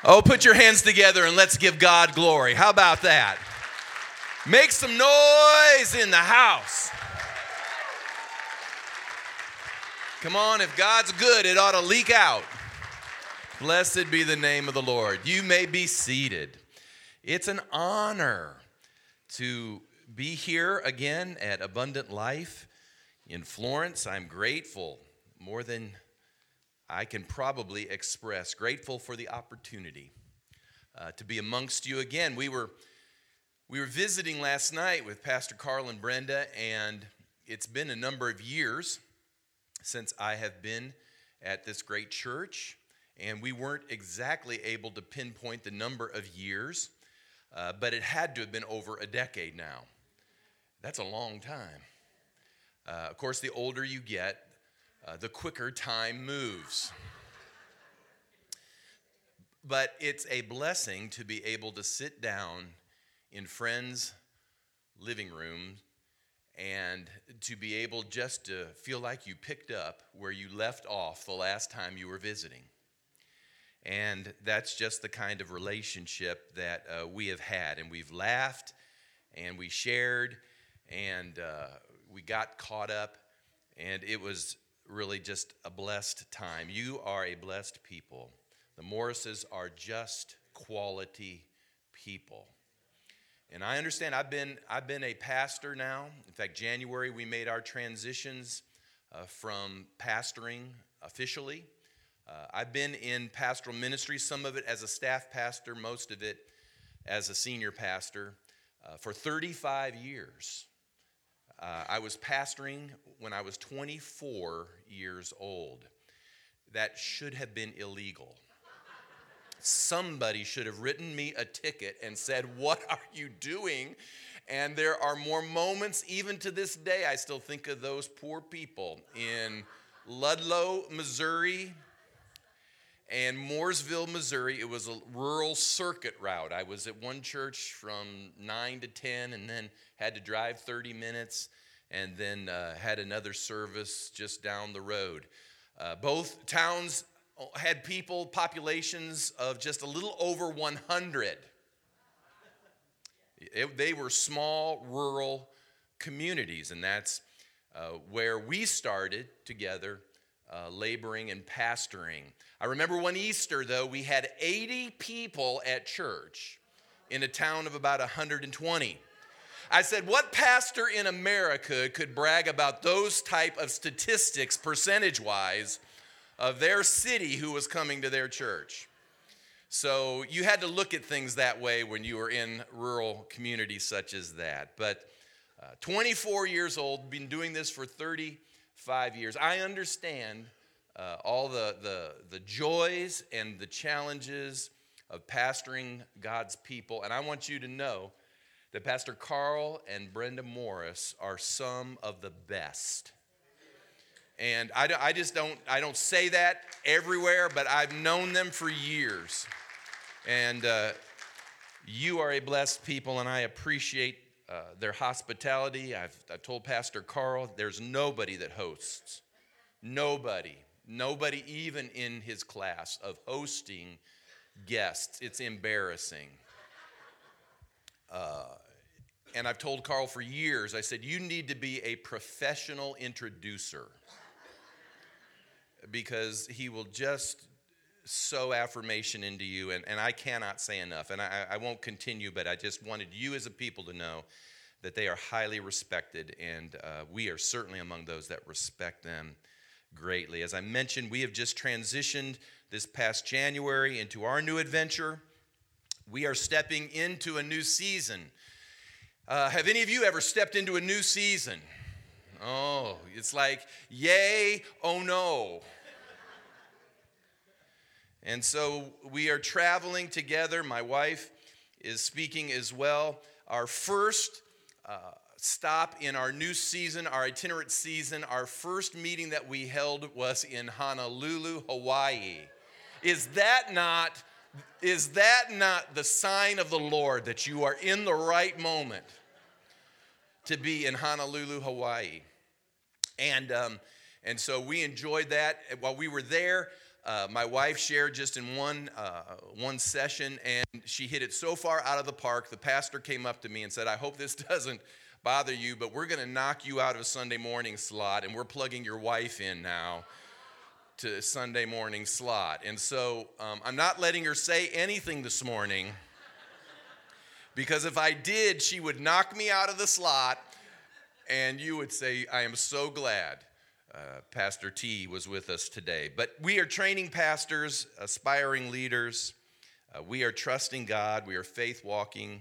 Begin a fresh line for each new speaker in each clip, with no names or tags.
Oh, put your hands together and let's give God glory. How about that? Make some noise in the house. Come on, if God's good, it ought to leak out. Blessed be the name of the Lord. You may be seated. It's an honor to be here again at Abundant Life in Florence. I'm grateful, more than I can probably express, grateful for the opportunity to be amongst you again. We were visiting last night with Pastor Carl and Brenda, and it's been a number of years since I have been at this great church, and we weren't exactly able to pinpoint the number of years, but it had to have been over a decade now. That's a long time. Of course, the older you get, the quicker time moves. But it's a blessing to be able to sit down in friends' living room and to be able just to feel like you picked up where you left off the last time you were visiting. And that's just the kind of relationship that we have had. And we've laughed and we shared and we got caught up, and it was really just a blessed time. You are a blessed people. The Morrises are just quality people. And I understand I've been a pastor now. In fact, January we made our transitions from pastoring officially. I've been in pastoral ministry, some of it as a staff pastor, most of it as a senior pastor, for 35 years. I was pastoring when I was 24 years old. That should have been illegal. Somebody should have written me a ticket and said, "What are you doing?" And there are more moments, even to this day, I still think of those poor people in Ludlow, Missouri, and Mooresville, Missouri. It was a rural circuit route. I was at one church from 9 to 10 and then had to drive 30 minutes and then had another service just down the road. Both towns had populations of just a little over 100. They were small, rural communities, and that's where we started together laboring and pastoring. I remember one Easter, though, we had 80 people at church in a town of about 120. I said, what pastor in America could brag about those type of statistics, percentage-wise, of their city who was coming to their church? So you had to look at things that way when you were in rural communities such as that. But 24 years old, been doing this for 35 years. I understand all the joys and the challenges of pastoring God's people. And I want you to know that Pastor Carl and Brenda Morris are some of the best. And I don't say that everywhere, but I've known them for years. And you are a blessed people, and I appreciate their hospitality. I've told Pastor Carl, there's nobody that hosts. Nobody even in his class of hosting guests. It's embarrassing. And I've told Carl for years, I said, you need to be a professional introducer, because he will just sow affirmation into you, and I cannot say enough. And I won't continue, but I just wanted you as a people to know that they are highly respected, and we are certainly among those that respect them greatly. As I mentioned, we have just transitioned this past January into our new adventure. We are stepping into a new season. Have any of you ever stepped into a new season? Oh, it's like, yay, oh no. And so we are traveling together. My wife is speaking as well. Our first stop in our new season, our itinerant season, our first meeting that we held was in Honolulu, Hawaii. Is that not the sign of the Lord that you are in the right moment to be in Honolulu, Hawaii? And so we enjoyed that. While we were there, My wife shared just in one session, and she hit it so far out of the park, the pastor came up to me and said, I hope this doesn't bother you, but we're going to knock you out of a Sunday morning slot, and we're plugging your wife in now to Sunday morning slot. And so I'm not letting her say anything this morning, because if I did, she would knock me out of the slot, and you would say, I am so glad Pastor T was with us today. But we are training pastors, aspiring leaders. We are trusting God. We are faith walking.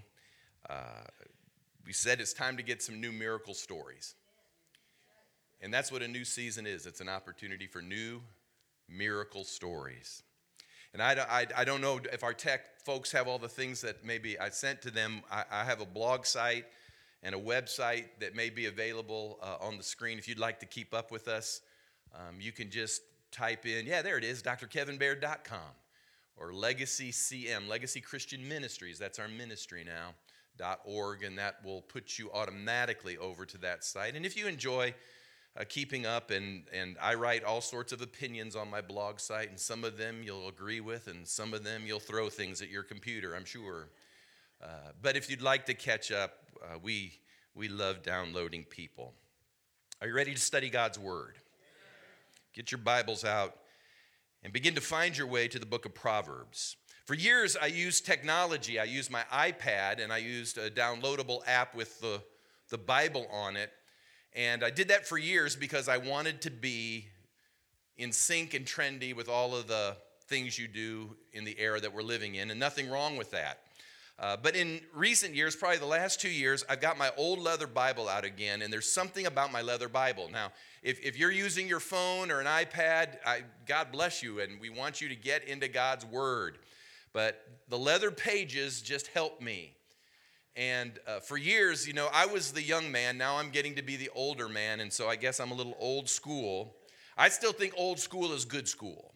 We said it's time to get some new miracle stories. And that's what a new season is. It's an opportunity for new miracle stories. And I don't know if our tech folks have all the things that maybe I sent to them. I have a blog site and a website that may be available on the screen. If you'd like to keep up with us, you can just type in, there it is, drkevinbaird.com, or Legacy CM, Legacy Christian Ministries, that's our ministry now, .org, and that will put you automatically over to that site. And if you enjoy keeping up, and I write all sorts of opinions on my blog site, and some of them you'll agree with, and some of them you'll throw things at your computer, I'm sure. But if you'd like to catch up, we love downloading people. Are you ready to study God's Word? Get your Bibles out and begin to find your way to the book of Proverbs. For years, I used technology. I used my iPad, and I used a downloadable app with the Bible on it. And I did that for years because I wanted to be in sync and trendy with all of the things you do in the era that we're living in, and nothing wrong with that. But in recent years, probably the last 2 years, I've got my old leather Bible out again, and there's something about my leather Bible. Now, if you're using your phone or an iPad, God bless you, and we want you to get into God's Word. But the leather pages just help me. And for years, I was the young man. Now I'm getting to be the older man, and so I guess I'm a little old school. I still think old school is good school.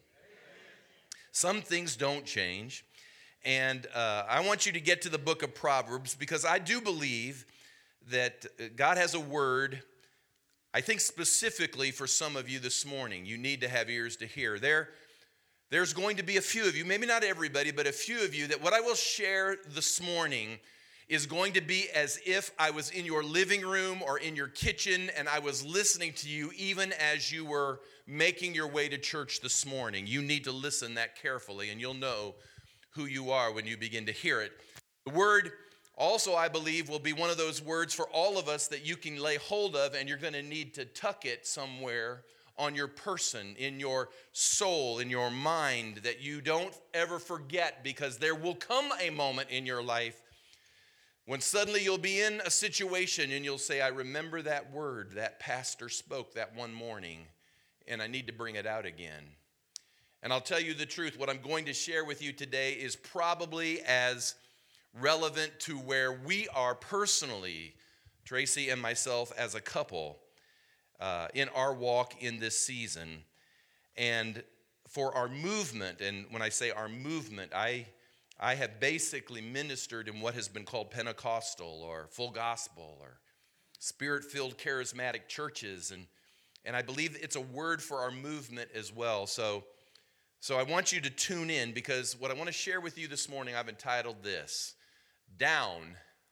Some things don't change. And I want you to get to the book of Proverbs, because I do believe that God has a word, I think specifically for some of you this morning. You need to have ears to hear. There's going to be a few of you, maybe not everybody, but a few of you, that what I will share this morning is going to be as if I was in your living room or in your kitchen and I was listening to you even as you were making your way to church this morning. You need to listen that carefully, and you'll know who you are when you begin to hear it. The word also, I believe, will be one of those words for all of us that you can lay hold of, and you're going to need to tuck it somewhere on your person, in your soul, in your mind, that you don't ever forget, because there will come a moment in your life when suddenly you'll be in a situation and you'll say, I remember that word that pastor spoke that one morning, and I need to bring it out again. And I'll tell you the truth, what I'm going to share with you today is probably as relevant to where we are personally, Tracy and myself as a couple, in our walk in this season. And for our movement, and when I say our movement, I have basically ministered in what has been called Pentecostal or full gospel or spirit-filled charismatic churches. And I believe it's a word for our movement as well. So I want you to tune in, because what I want to share with you this morning, I've entitled this, Down,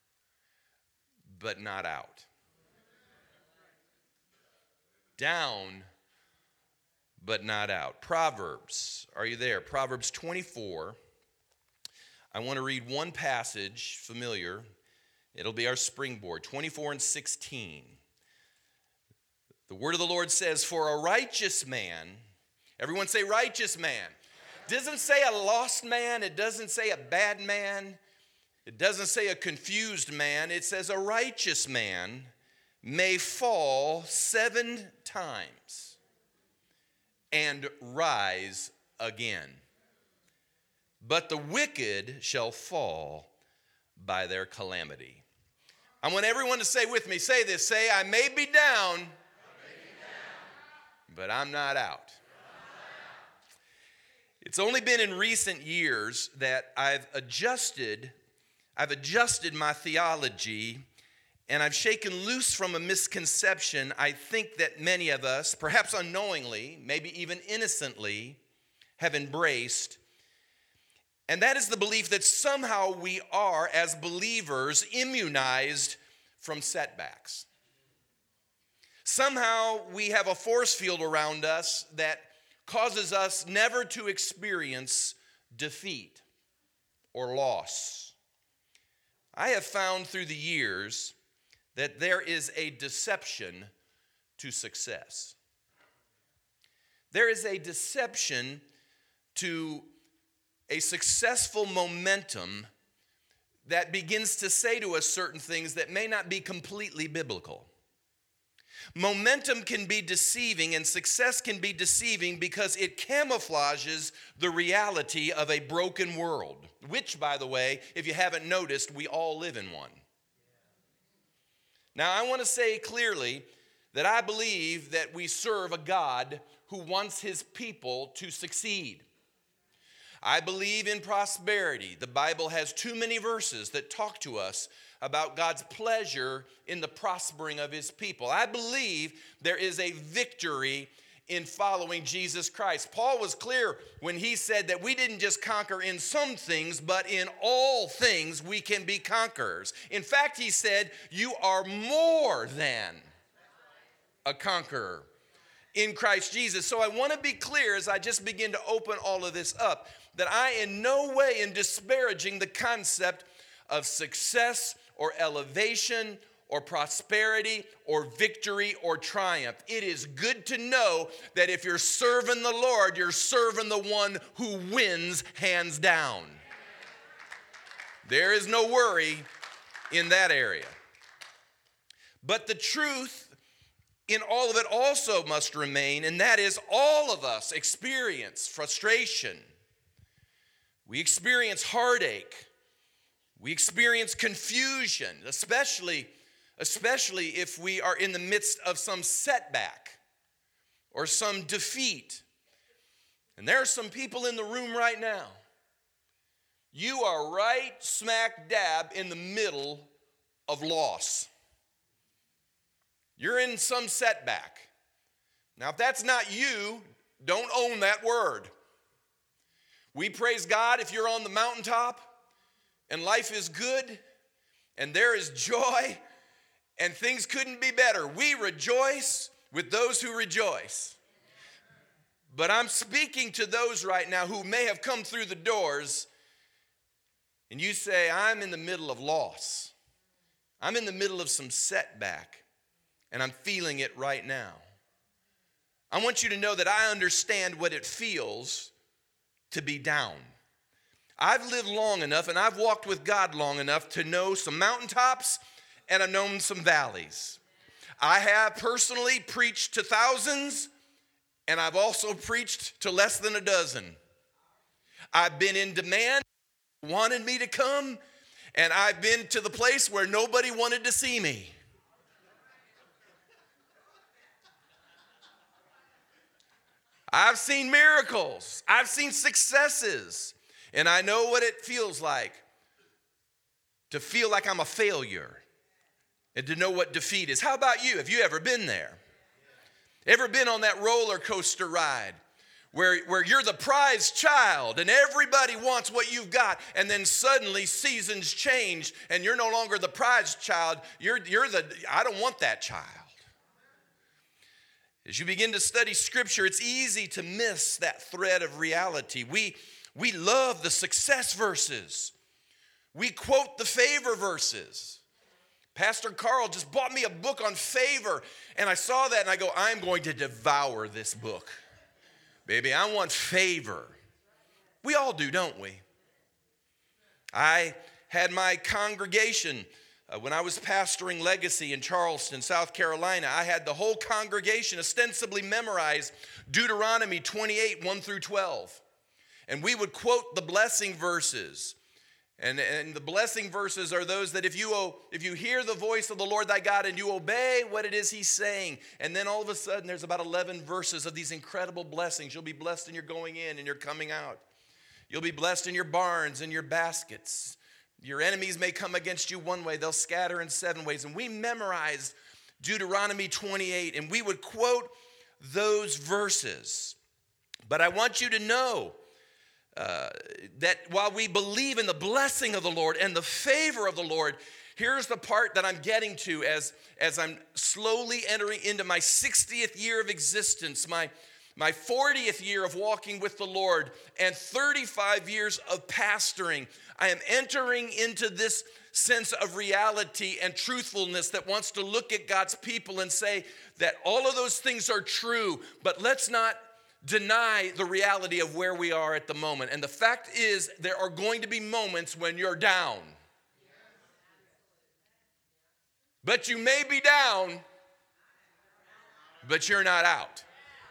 but Not Out. Down, but not out. Proverbs, are you there? Proverbs 24. I want to read one passage, familiar. It'll be our springboard, 24 and 16. The word of the Lord says, for a righteous man, everyone say righteous man. It doesn't say a lost man. It doesn't say a bad man. It doesn't say a confused man. It says a righteous man may fall 7 times and rise again, but the wicked shall fall by their calamity. I want everyone to say with me, say this, say, I may be down, but I'm not out. It's only been in recent years that I've adjusted my theology, and I've shaken loose from a misconception I think that many of us, perhaps unknowingly, maybe even innocently, have embraced. And that is the belief that somehow we are, as believers, immunized from setbacks. Somehow we have a force field around us that causes us never to experience defeat or loss. I have found through the years that there is a deception to success. There is a deception to a successful momentum that begins to say to us certain things that may not be completely biblical. Momentum can be deceiving and success can be deceiving because it camouflages the reality of a broken world, which, by the way, if you haven't noticed, we all live in one. Now, I want to say clearly that I believe that we serve a God who wants his people to succeed. I believe in prosperity. The Bible has too many verses that talk to us about God's pleasure in the prospering of his people. I believe there is a victory in following Jesus Christ. Paul was clear when he said that we didn't just conquer in some things, but in all things we can be conquerors. In fact, he said, you are more than a conqueror in Christ Jesus. So I want to be clear as I just begin to open all of this up, that I in no way am disparaging the concept of success or elevation or prosperity or victory or triumph. It is good to know that if you're serving the Lord, you're serving the one who wins hands down. There is no worry in that area. But the truth in all of it also must remain, and that is all of us experience frustration. We experience heartache. We experience confusion, especially if we are in the midst of some setback or some defeat. And there are some people in the room right now. You are right smack dab in the middle of loss. You're in some setback. Now, if that's not you, don't own that word. We praise God if you're on the mountaintop and life is good and there is joy and things couldn't be better. We rejoice with those who rejoice. But I'm speaking to those right now who may have come through the doors and you say, I'm in the middle of loss. I'm in the middle of some setback and I'm feeling it right now. I want you to know that I understand what it feels to be down. I've lived long enough and I've walked with God long enough to know some mountaintops and I've known some valleys. I have personally preached to thousands and I've also preached to less than a dozen. I've been in demand, wanted me to come, and I've been to the place where nobody wanted to see me. I've seen miracles. I've seen successes. And I know what it feels like to feel like I'm a failure and to know what defeat is. How about you? Have you ever been there? Ever been on that roller coaster ride where you're the prized child and everybody wants what you've got, and then suddenly seasons change and you're no longer the prized child, you're the, I don't want that child. As you begin to study Scripture, it's easy to miss that thread of reality. We love the success verses. We quote the favor verses. Pastor Carl just bought me a book on favor, and I saw that and I go, I'm going to devour this book. Baby, I want favor. We all do, don't we? I had my congregation when I was pastoring Legacy in Charleston, South Carolina. I had the whole congregation ostensibly memorize Deuteronomy 28, 1 through 12. And we would quote the blessing verses. And the blessing verses are those that if you hear the voice of the Lord thy God and you obey what it is he's saying, and then all of a sudden there's about 11 verses of these incredible blessings. You'll be blessed in your going in and your coming out. You'll be blessed in your barns and your baskets. Your enemies may come against you one way, they'll scatter in 7 ways. And we memorized Deuteronomy 28, and we would quote those verses. But I want you to know that while we believe in the blessing of the Lord and the favor of the Lord, here's the part that I'm getting to as I'm slowly entering into my 60th year of existence, my 40th year of walking with the Lord, and 35 years of pastoring. I am entering into this sense of reality and truthfulness that wants to look at God's people and say that all of those things are true, but let's not deny the reality of where we are at the moment. And the fact is, there are going to be moments when you're down. But you may be down, but you're not out.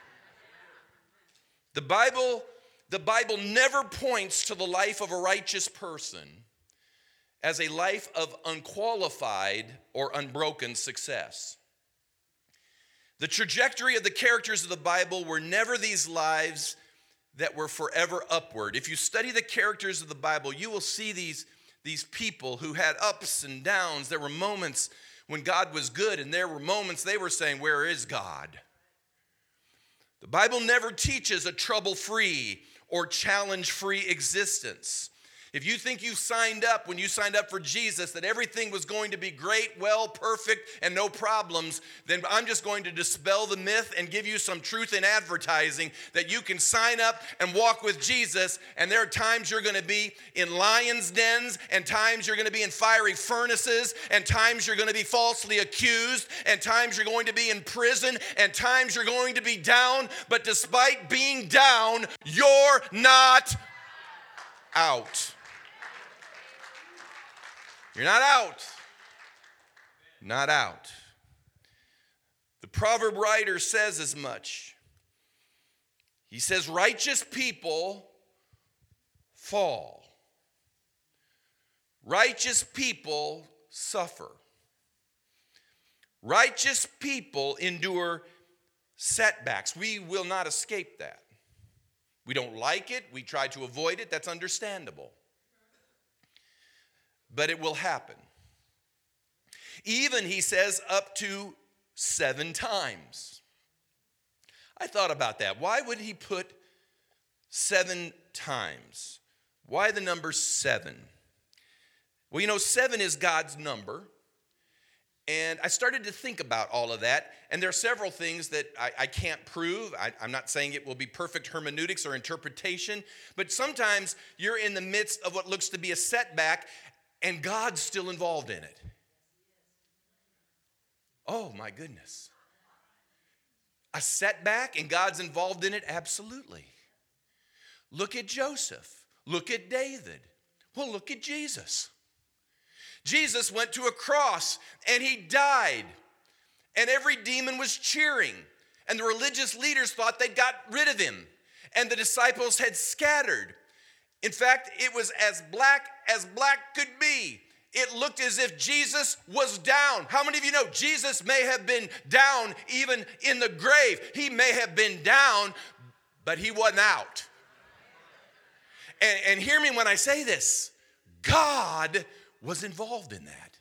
The Bible never points to the life of a righteous person as a life of unqualified or unbroken success. The trajectory of the characters of the Bible were never these lives that were forever upward. If you study the characters of the Bible, you will see these people who had ups and downs. There were moments when God was good, and there were moments they were saying, "Where is God?" The Bible never teaches a trouble-free or challenge-free existence. If you think you signed up when you signed up for Jesus that everything was going to be great, well, perfect, and no problems, then I'm just going to dispel the myth and give you some truth in advertising that you can sign up and walk with Jesus, and there are times you're going to be in lions' dens, and times you're going to be in fiery furnaces, and times you're going to be falsely accused, and times you're going to be in prison, and times you're going to be down, but despite being down, you're not out. You're not out. Not out. The proverb writer says as much. He says, righteous people fall. Righteous people suffer. Righteous people endure setbacks. We will not escape that. We don't like it. We try to avoid it. That's understandable. But it will happen. Even, he says, up to 7 times. I thought about that. Why would he put 7 times? Why the number 7? Well, you know, 7 is God's number. And I started to think about all of that. And there are several things that I can't prove. I'm not saying it will be perfect hermeneutics or interpretation. But sometimes you're in the midst of what looks to be a setback, and God's still involved in it. Oh, my goodness. A setback and God's involved in it? Absolutely. Look at Joseph. Look at David. Well, look at Jesus. Jesus went to a cross and he died. And every demon was cheering. And the religious leaders thought they'd got rid of him. And the disciples had scattered. In fact, it was as black could be. It looked as if Jesus was down. How many of you know Jesus may have been down even in the grave? He may have been down, but he wasn't out. And hear me when I say this. God was involved in that.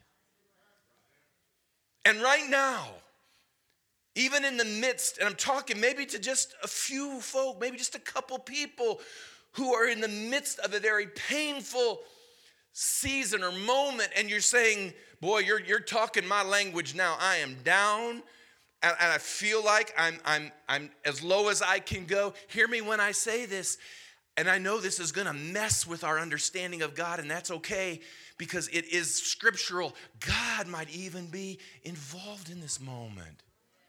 And right now, even in the midst, and I'm talking maybe to just a few folk, maybe just a couple people who are in the midst of a very painful season or moment, and you're saying, boy, you're talking my language now. I am down, and I feel like I'm as low as I can go. Hear me when I say this, and I know this is going to mess with our understanding of God, and that's okay, because it is scriptural. God might even be involved in this moment.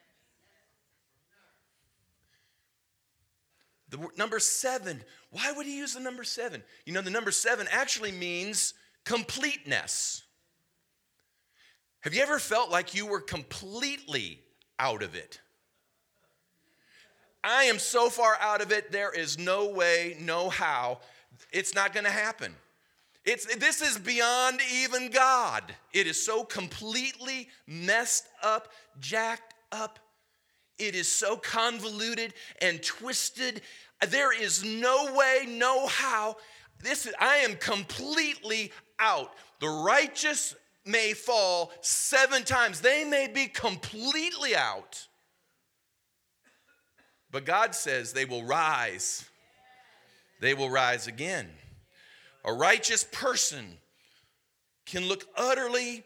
The number 7, why would he use the number 7? You know, the number 7 actually means completeness. Have you ever felt like you were completely out of it? I am so far out of it, there is no way, no how. It's not going to happen. This is beyond even God. It is so completely messed up, jacked up. It is so convoluted and twisted. There is no way, no how. I am completely out. The righteous may fall 7 times. They may be completely out. But God says they will rise. They will rise again. A righteous person can look utterly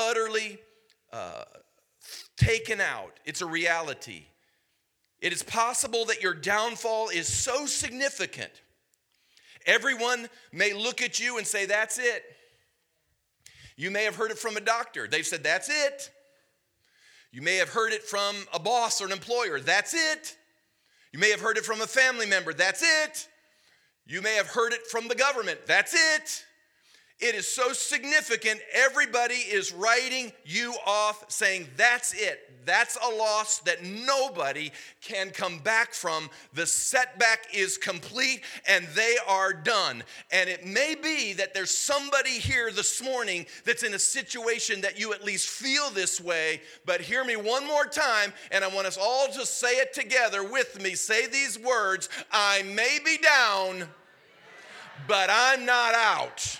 taken out. It's a reality. It is possible that your downfall is so significant. Everyone may look at you and say, that's it. You may have heard it from a doctor. They've said, that's it. You may have heard it from a boss or an employer. That's it. You may have heard it from a family member. That's it. You may have heard it from the government. That's it. It is so significant, everybody is writing you off, saying that's it. That's a loss that nobody can come back from. The setback is complete and they are done. And it may be that there's somebody here this morning that's in a situation that you at least feel this way, but hear me one more time, and I want us all to say it together with me. Say these words: I may be down, but I'm not out.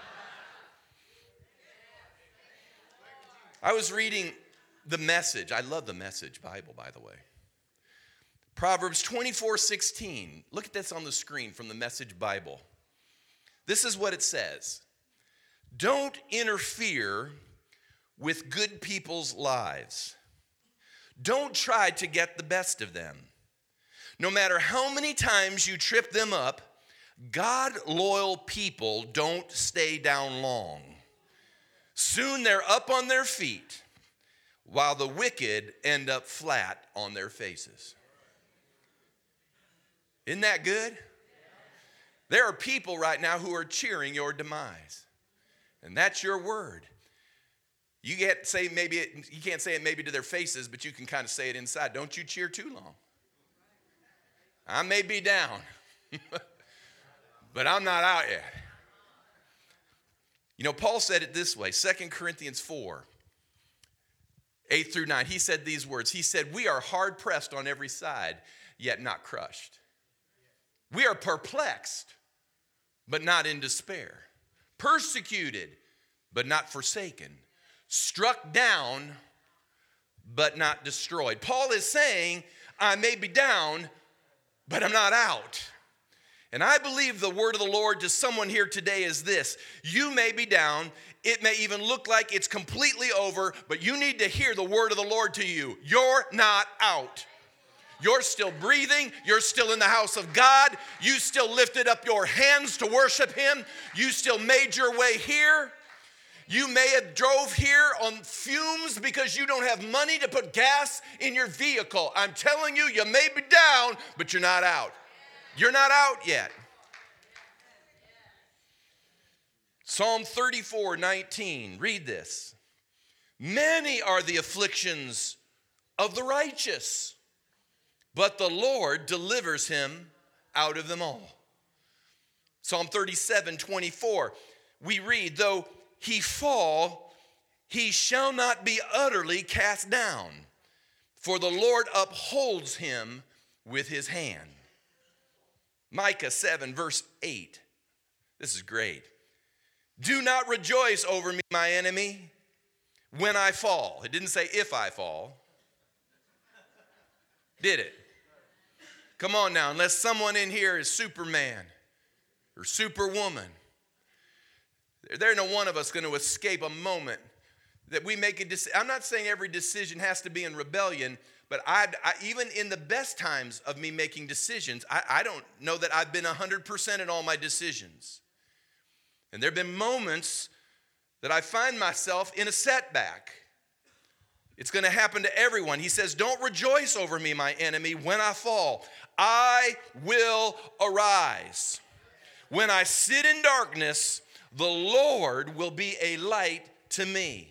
I was reading the Message. I love the Message Bible, by the way. Proverbs 24:16. Look at this on the screen from the Message Bible. This is what it says. Don't interfere with good people's lives. Don't try to get the best of them. No matter how many times you trip them up, God-loyal people don't stay down long. Soon they're up on their feet, while the wicked end up flat on their faces. Isn't that good? There are people right now who are cheering your demise, and that's your word. You can't say it maybe to their faces, but you can kind of say it inside. Don't you cheer too long. I may be down, but I'm not out yet. You know, Paul said it this way, 2 Corinthians 4, 8 through 9. He said these words. He said, we are hard pressed on every side, yet not crushed. We are perplexed, but not in despair. Persecuted, but not forsaken. Struck down, but not destroyed. Paul is saying, I may be down, but I'm not out. And I believe the word of the Lord to someone here today is this: you may be down, it may even look like it's completely over, but you need to hear the word of the Lord to you. You're not out. You're still breathing. You're still in the house of God. You still lifted up your hands to worship Him. You still made your way here. You may have drove here on fumes because you don't have money to put gas in your vehicle. I'm telling you, you may be down, but you're not out. You're not out yet. Psalm 34:19. Read this. Many are the afflictions of the righteous, but the Lord delivers him out of them all. Psalm 37:24. We read, though he fall, he shall not be utterly cast down, for the Lord upholds him with his hand. Micah 7, verse 8. This is great. Do not rejoice over me, my enemy, when I fall. It didn't say if I fall. Did it? Come on now, unless someone in here is Superman or Superwoman, there ain't no one of us going to escape a moment that we make a decision. I'm not saying every decision has to be in rebellion, but I even in the best times of me making decisions, I don't know that I've been 100% in all my decisions. And there have been moments that I find myself in a setback. It's going to happen to everyone. He says, don't rejoice over me, my enemy, when I fall. I will arise. When I sit in darkness, the Lord will be a light to me.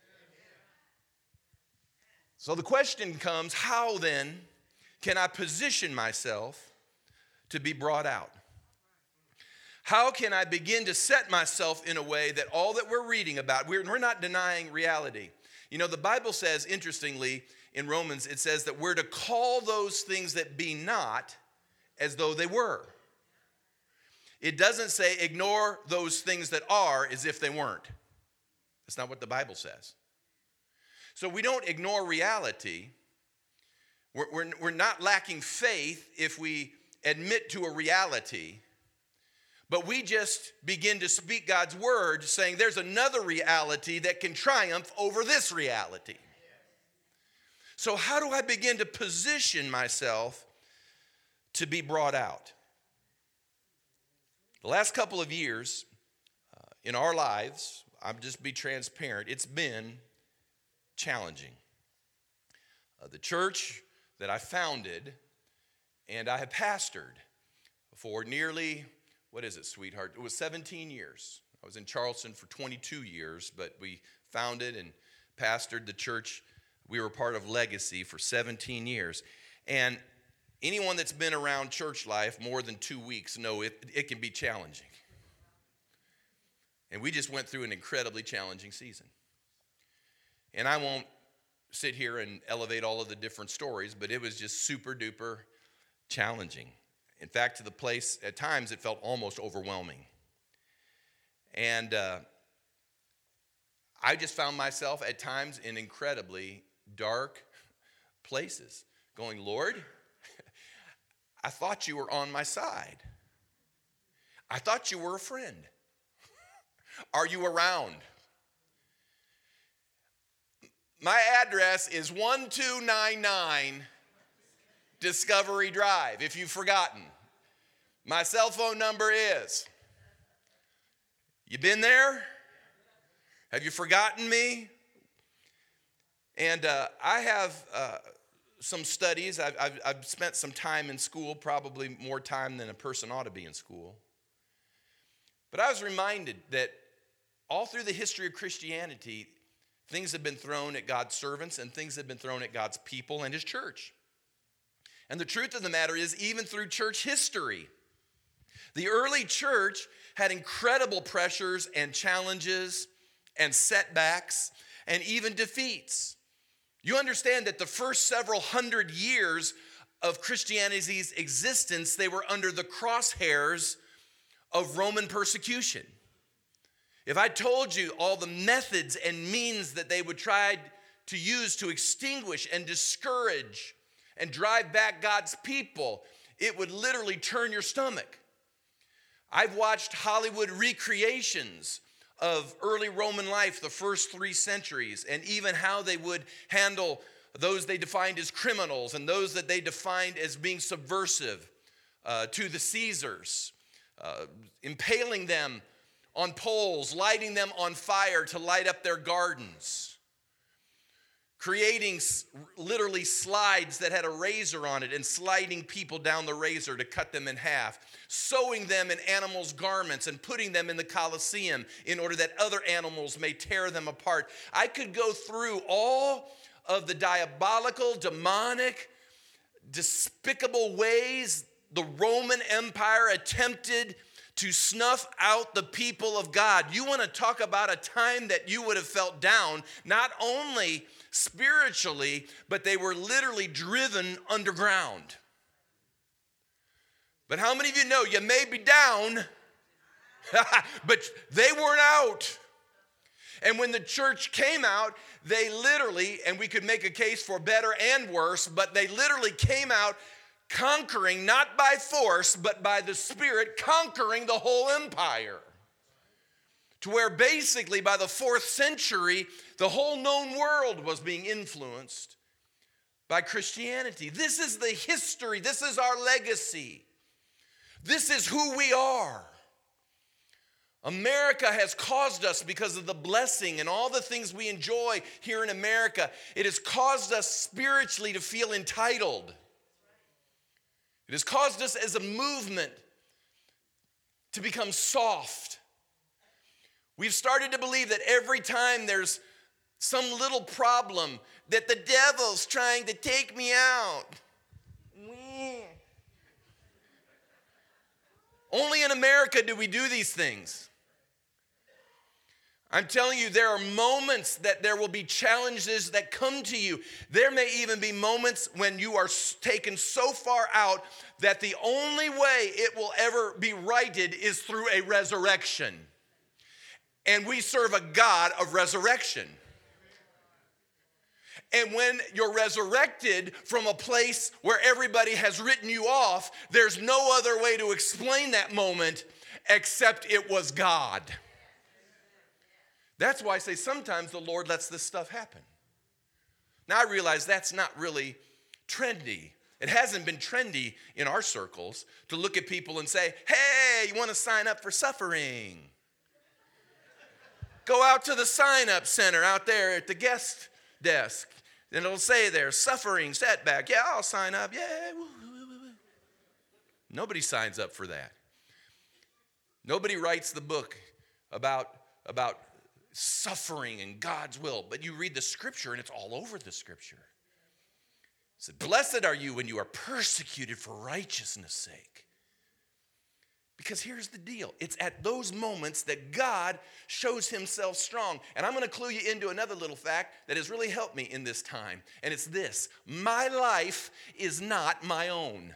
So the question comes, how then can I position myself to be brought out? How can I begin to set myself in a way that all that we're reading about, we're not denying reality. You know, the Bible says, interestingly, in Romans, it says that we're to call those things that be not as though they were. It doesn't say ignore those things that are as if they weren't. That's not what the Bible says. So we don't ignore reality. We're not lacking faith if we admit to a reality, but we just begin to speak God's word saying there's another reality that can triumph over this reality. So how do I begin to position myself to be brought out? The last couple of years in our lives, I'll just be transparent, it's been challenging. The church that I founded and I have pastored for nearly, what is it, sweetheart? It was 17 years. I was in Charleston for 22 years, but we founded and pastored the church. We were part of Legacy for 17 years. And anyone that's been around church life more than 2 weeks know it can be challenging. And we just went through an incredibly challenging season. And I won't sit here and elevate all of the different stories, but it was just super duper challenging. In fact, to the place, at times, it felt almost overwhelming. And I just found myself at times in incredibly dark places, going, Lord, I thought you were on my side. I thought you were a friend. Are you around? My address is 1299 Discovery Drive, if you've forgotten. My cell phone number is. You been there? Have you forgotten me? And I have some studies. I've spent some time in school, probably more time than a person ought to be in school. But I was reminded that all through the history of Christianity, things have been thrown at God's servants and things have been thrown at God's people and his church. And the truth of the matter is, even through church history, the early church had incredible pressures and challenges and setbacks and even defeats. You understand that the first several hundred years of Christianity's existence, they were under the crosshairs of Roman persecution. If I told you all the methods and means that they would try to use to extinguish and discourage and drive back God's people, it would literally turn your stomach. I've watched Hollywood recreations of early Roman life, the first 3 centuries, and even how they would handle those they defined as criminals and those that they defined as being subversive to the Caesars, impaling them on poles, lighting them on fire to light up their gardens, creating literally slides that had a razor on it and sliding people down the razor to cut them in half, sewing them in animals' garments and putting them in the Colosseum in order that other animals may tear them apart. I could go through all of the diabolical, demonic, despicable ways the Roman Empire attempted to snuff out the people of God. You want to talk about a time that you would have felt down, not only spiritually, but they were literally driven underground. But how many of you know you may be down, but they weren't out? And when the church came out, they literally, and we could make a case for better and worse, but they literally came out conquering, not by force, but by the Spirit, conquering the whole empire. To where basically by the 4th century, the whole known world was being influenced by Christianity. This is the history. This is our legacy. This is who we are. America has caused us, because of the blessing and all the things we enjoy here in America, it has caused us spiritually to feel entitled. It has caused us as a movement to become soft. We've started to believe that every time there's some little problem, that the devil's trying to take me out. Only in America do we do these things. I'm telling you, there are moments that there will be challenges that come to you. There may even be moments when you are taken so far out that the only way it will ever be righted is through a resurrection. And we serve a God of resurrection. And when you're resurrected from a place where everybody has written you off, there's no other way to explain that moment except it was God. That's why I say sometimes the Lord lets this stuff happen. Now I realize that's not really trendy. It hasn't been trendy in our circles to look at people and say, hey, you want to sign up for suffering? Go out to the sign-up center out there at the guest desk. And it'll say there, suffering, setback. Yeah, I'll sign up. Yeah. Woo, woo, woo, woo. Nobody signs up for that. Nobody writes the book about suffering and God's will. But you read the scripture and it's all over the scripture. It said, blessed are you when you are persecuted for righteousness' sake. Because here's the deal. It's at those moments that God shows himself strong. And I'm going to clue you into another little fact that has really helped me in this time. And it's this. My life is not my own.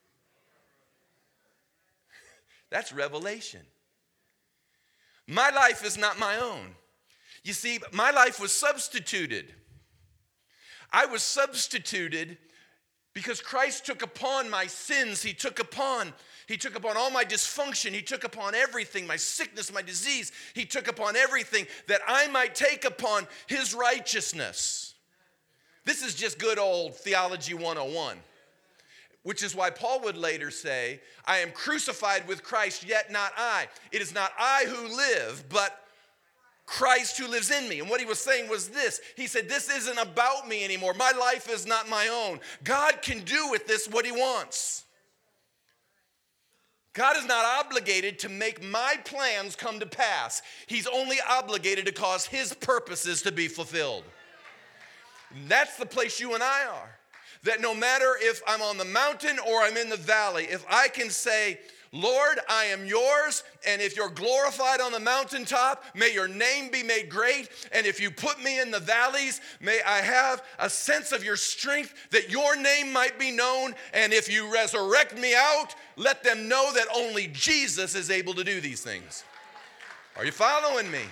That's revelation. My life is not my own. You see, my life was substituted. I was substituted because Christ took upon my sins. He took upon all my dysfunction. He took upon everything, my sickness, my disease. He took upon everything that I might take upon his righteousness. This is just good old theology 101, which is why Paul would later say, I am crucified with Christ, yet not I. It is not I who live, but Christ who lives in me. And what he was saying was this. He said, this isn't about me anymore. My life is not my own. God can do with this what he wants. God is not obligated to make my plans come to pass. He's only obligated to cause his purposes to be fulfilled. And that's the place you and I are. That no matter if I'm on the mountain or I'm in the valley, if I can say, Lord, I am yours, and if you're glorified on the mountaintop, may your name be made great, and if you put me in the valleys, may I have a sense of your strength that your name might be known, and if you resurrect me out, let them know that only Jesus is able to do these things. Are you following me?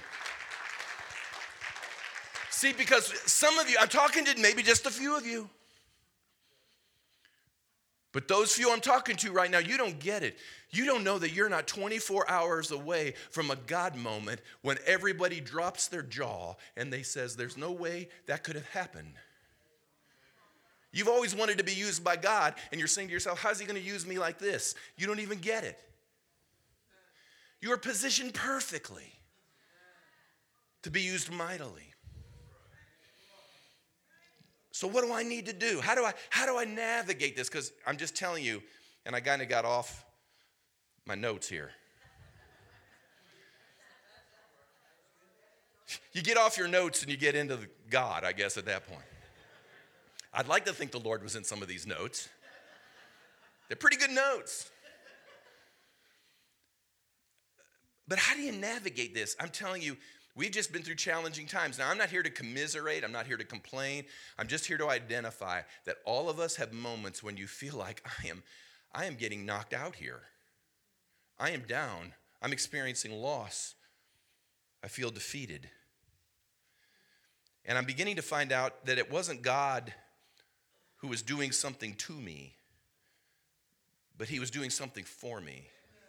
See, because some of you, I'm talking to maybe just a few of you, but those few I'm talking to right now, you don't get it. You don't know that you're not 24 hours away from a God moment when everybody drops their jaw and they says, there's no way that could have happened. You've always wanted to be used by God, and you're saying to yourself, how's he going to use me like this? You don't even get it. You are positioned perfectly to be used mightily. So what do I need to do? How do I navigate this? Because I'm just telling you, and I kind of got off my notes here. You get off your notes and you get into God, I guess, at that point. I'd like to think the Lord was in some of these notes. They're pretty good notes. But how do you navigate this? I'm telling you, we've just been through challenging times. Now, I'm not here to commiserate. I'm not here to complain. I'm just here to identify that all of us have moments when you feel like I am getting knocked out here. I am down. I'm experiencing loss. I feel defeated. And I'm beginning to find out that it wasn't God who was doing something to me, but he was doing something for me.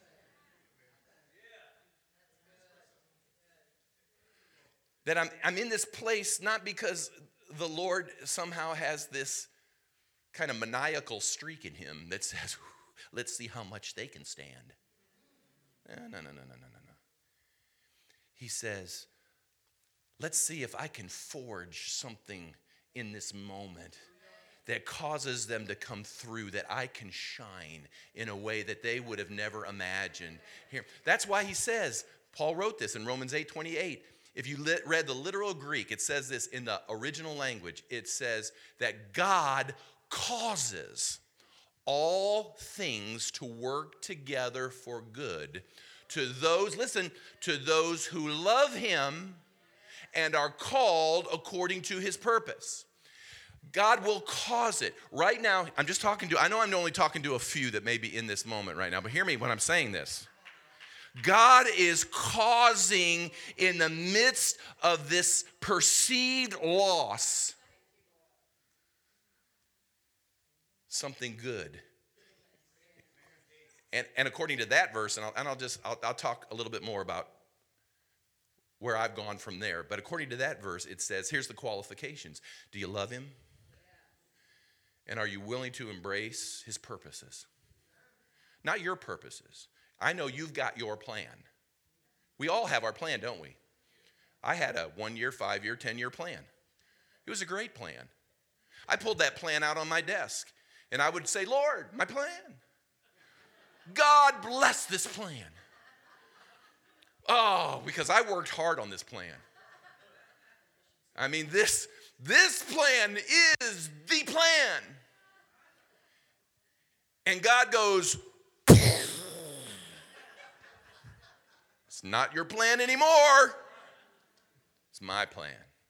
That I'm in this place not because the Lord somehow has this kind of maniacal streak in him that says, let's see how much they can stand. No. He says, let's see if I can forge something in this moment that causes them to come through, that I can shine in a way that they would have never imagined. Here, that's why he says, Paul wrote this in Romans 8:28. If you read the literal Greek, it says this in the original language. It says that God causes all things to work together for good to those, listen, to those who love him and are called according to his purpose. God will cause it. Right now, I know I'm only talking to a few that may be in this moment right now, but hear me when I'm saying this. God is causing in the midst of this perceived loss something good. And according to that verse, I'll talk a little bit more about where I've gone from there. But according to that verse, it says, here's the qualifications. Do you love him? And are you willing to embrace his purposes? Not your purposes. I know you've got your plan. We all have our plan, don't we? I had a 1-year, 5-year, 10-year plan. It was a great plan. I pulled that plan out on my desk, and I would say, Lord, my plan. God bless this plan. Oh, because I worked hard on this plan. I mean, this plan is the plan. And God goes, it's not your plan anymore. It's my plan.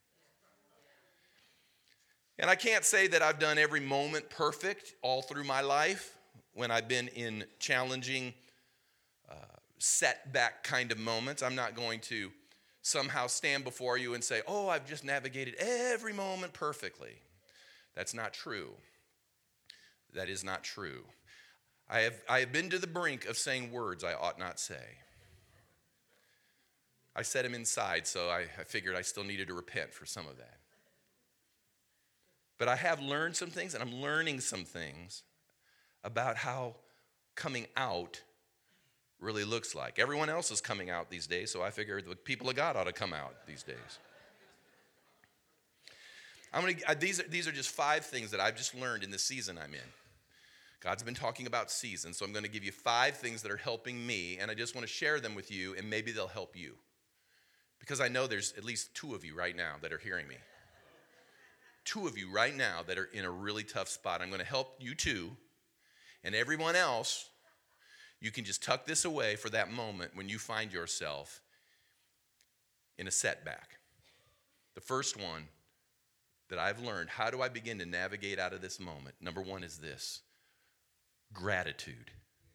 And I can't say that I've done every moment perfect all through my life when I've been in challenging, setback kind of moments. I'm not going to somehow stand before you and say, oh, I've just navigated every moment perfectly. That's not true. That is not true. I have been to the brink of saying words I ought not say. I said them inside, so I figured I still needed to repent for some of that. But I have learned some things, and I'm learning some things about how coming out really looks like. Everyone else is coming out these days, so I figured the people of God ought to come out these days. These are just 5 things that I've just learned in the season I'm in. God's been talking about seasons, so I'm going to give you 5 things that are helping me, and I just want to share them with you, and maybe they'll help you. Because I know there's at least 2 of you right now that are hearing me. 2 of you right now that are in a really tough spot. I'm going to help you too. And everyone else, you can just tuck this away for that moment when you find yourself in a setback. The first one that I've learned, how do I begin to navigate out of this moment? Number 1 is this: gratitude.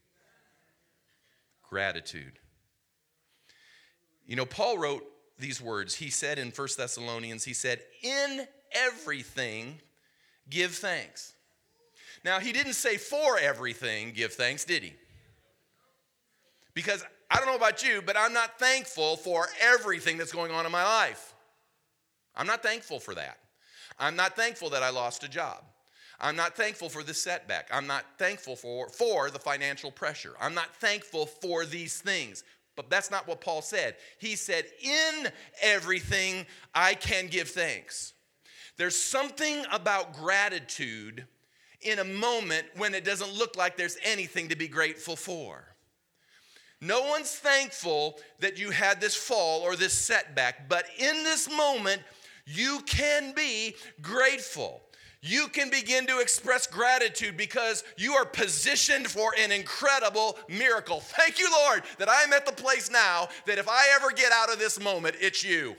Gratitude. You know, Paul wrote these words. He said in 1 Thessalonians, he said, in everything, give thanks. Now, he didn't say for everything, give thanks, did he? Because I don't know about you, but I'm not thankful for everything that's going on in my life. I'm not thankful for that. I'm not thankful that I lost a job. I'm not thankful for this setback. I'm not thankful for the financial pressure. I'm not thankful for these things. But that's not what Paul said. He said, in everything I can give thanks. There's something about gratitude in a moment when it doesn't look like there's anything to be grateful for. No one's thankful that you had this fall or this setback, but in this moment, you can be grateful. You can begin to express gratitude because you are positioned for an incredible miracle. Thank you, Lord, that I'm at the place now that if I ever get out of this moment, it's you.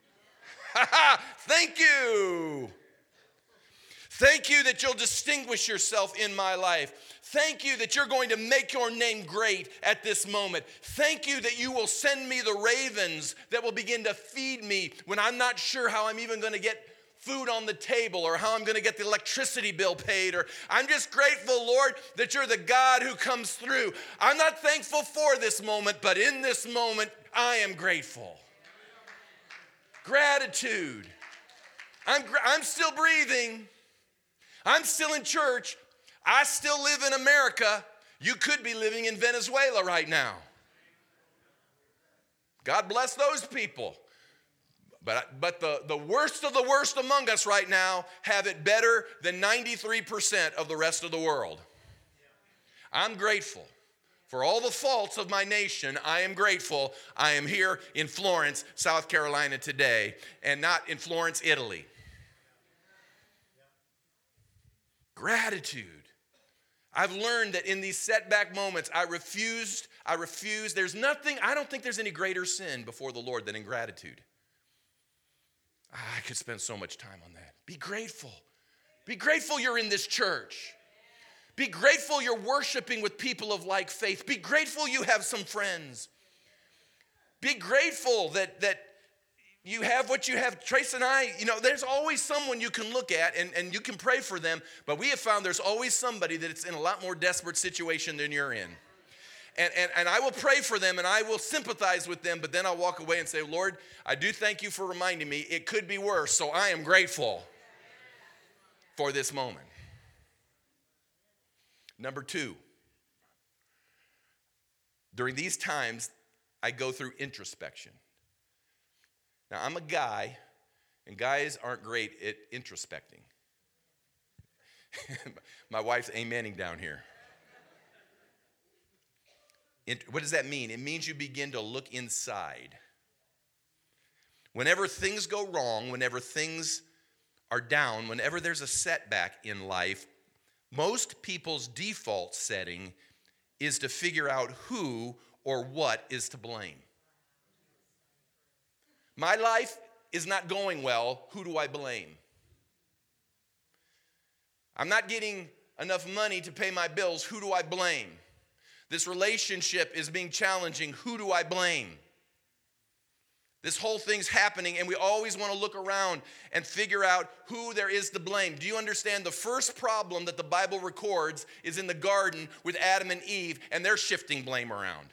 Thank you. Thank you that you'll distinguish yourself in my life. Thank you that you're going to make your name great at this moment. Thank you that you will send me the ravens that will begin to feed me when I'm not sure how I'm even going to get food on the table or how I'm going to get the electricity bill paid. Or I'm just grateful, Lord, that you're the God who comes through. I'm not thankful for this moment, but in this moment, I am grateful. Gratitude. I'm still breathing. I'm still in church. I still live in America. You could be living in Venezuela right now. God bless those people. But the worst of the worst among us right now have it better than 93% of the rest of the world. I'm grateful. For all the faults of my nation, I am grateful. I am here in Florence, South Carolina today, and not in Florence, Italy. Gratitude. I've learned that in these setback moments, I refuse. I don't think there's any greater sin before the Lord than ingratitude. I could spend so much time on that. Be grateful. Be grateful you're in this church. Be grateful you're worshiping with people of like faith. Be grateful you have some friends. Be grateful that You have what you have. Trace and I, there's always someone you can look at and you can pray for them, but we have found there's always somebody that's in a lot more desperate situation than you're in. And I will pray for them and I will sympathize with them, but then I'll walk away and say, Lord, I do thank you for reminding me it could be worse, so I am grateful for this moment. Number 2, during these times, I go through introspection. Now, I'm a guy, and guys aren't great at introspecting. My wife's amening down here. What does that mean? It means you begin to look inside. Whenever things go wrong, whenever things are down, whenever there's a setback in life, most people's default setting is to figure out who or what is to blame. My life is not going well. Who do I blame? I'm not getting enough money to pay my bills. Who do I blame? This relationship is being challenging. Who do I blame? This whole thing's happening, and we always want to look around and figure out who there is to blame. Do you understand? The first problem that the Bible records is in the garden with Adam and Eve, and they're shifting blame around.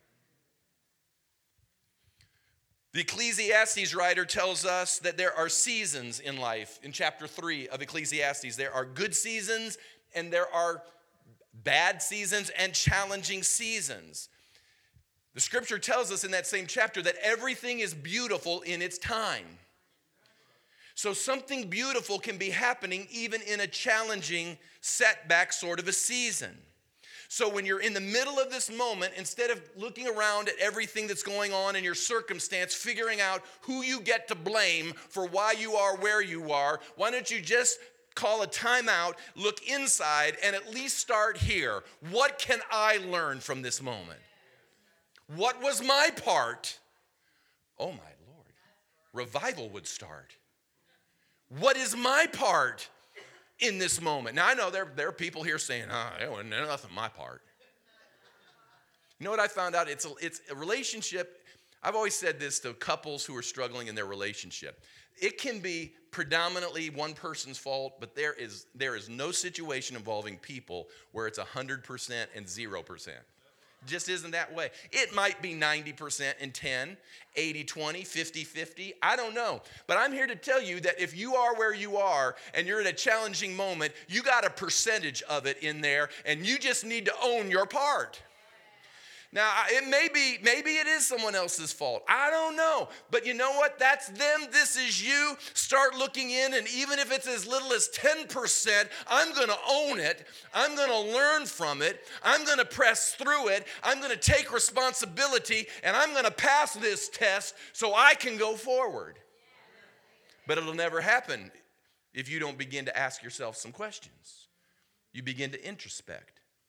The Ecclesiastes writer tells us that there are seasons in life. In chapter 3 of Ecclesiastes, there are good seasons and there are bad seasons and challenging seasons. The scripture tells us in that same chapter that everything is beautiful in its time. So something beautiful can be happening even in a challenging setback sort of a season. So when you're in the middle of this moment, instead of looking around at everything that's going on in your circumstance, figuring out who you get to blame for why you are where you are, why don't you just call a timeout, look inside, and at least start here. What can I learn from this moment? What was my part? Oh my Lord, revival would start. What is my part in this moment? Now I know there are people here saying, it wasn't nothing my part. You know what I found out? It's a relationship. I've always said this to couples who are struggling in their relationship. It can be predominantly one person's fault, but there is no situation involving people where it's 100% and 0%. Just isn't that way. It might be 90% and 10, 80-20, 50-50. I don't know. But I'm here to tell you that if you are where you are and you're in a challenging moment, you got a percentage of it in there, and you just need to own your part. Now, maybe it is someone else's fault. I don't know. But you know what? That's them. This is you. Start looking in, and even if it's as little as 10%, I'm going to own it. I'm going to learn from it. I'm going to press through it. I'm going to take responsibility, and I'm going to pass this test so I can go forward. But it'll never happen if you don't begin to ask yourself some questions. You begin to introspect.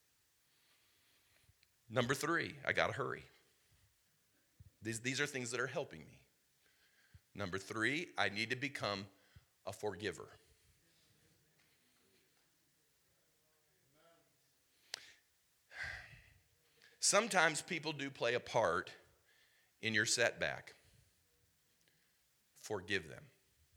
Number 3, I got to hurry. These are things that are helping me. Number 3, I need to become a forgiver. Sometimes people do play a part in your setback. Forgive them.